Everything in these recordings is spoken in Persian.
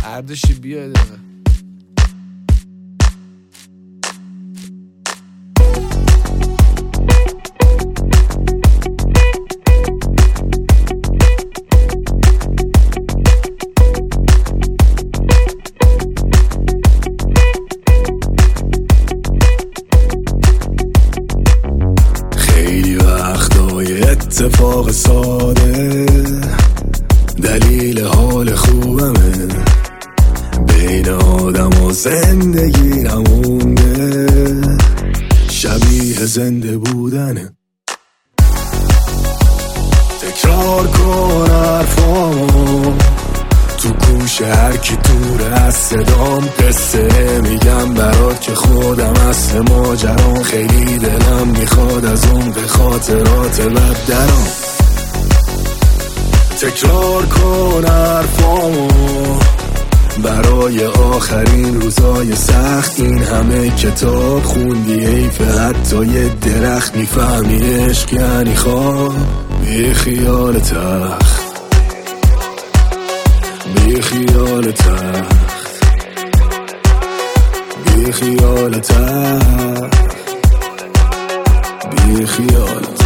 اردشی بیا دقیقه. خیلی وقتای اتفاق ساده دلیل حال خوبمه، بین آدم و زندگی نمونده، شبیه زنده بودنه. تکرار کن حرفامو تو گوش هر کی دور از صدام، قصه میگم برات که خودم اصل ماجرام، خیلی دلم میخواد از اون به خاطرات بد درام. تکرار کن حرفامو برای آخرین روزای سخت، این همه کتاب خوندی حیف حتی یه درخت، میفهمی عشق یعنی خواب بی خیال تخت، بی خیال تخت، بی خیال تخت، بی خیال تخت.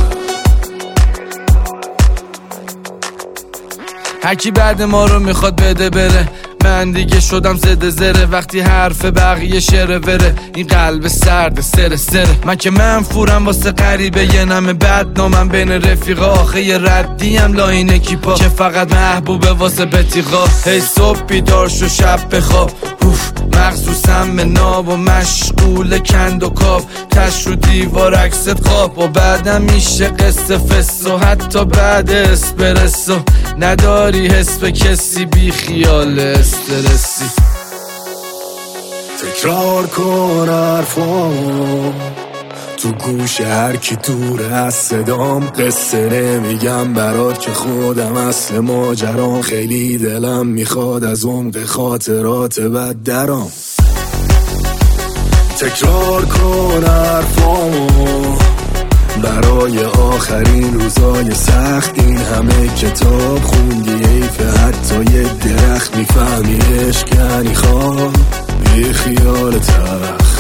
هرکی بعد ما رو میخواد بده بره، من دیگه شدم زده زره، وقتی حرف بقیه شره وره، این قلب سرد سره سره. من که منفورم واسه غریبه، یه نمه بدنامم بین رفیقا، آخه یه ردیم لاین اکیپا که فقط محبوبه واسه بتیقا. هی صبح بیدار شو شب بخواب، مخصوصم به ناب و مشغول کند و کاف، تش رو دیوار عکست خواب و بعدم میشه قصه فس و حتی بعد اسپرسو نداری حس به کسی، بی خیال استرسی. تکرار کن حرفامو تو گوش هر کی دور از صدام، قصه نمیگم برات که خودم اصل ماجرام، خیلی دلم میخواد از عمق خاطرات بد درام. تکرار کن حرفامو برای آخرین روزای سخت، این همه کتاب خوندی حیف حتی یه درخت، میفهمی عشق یعنی خواب بی خیال تخت،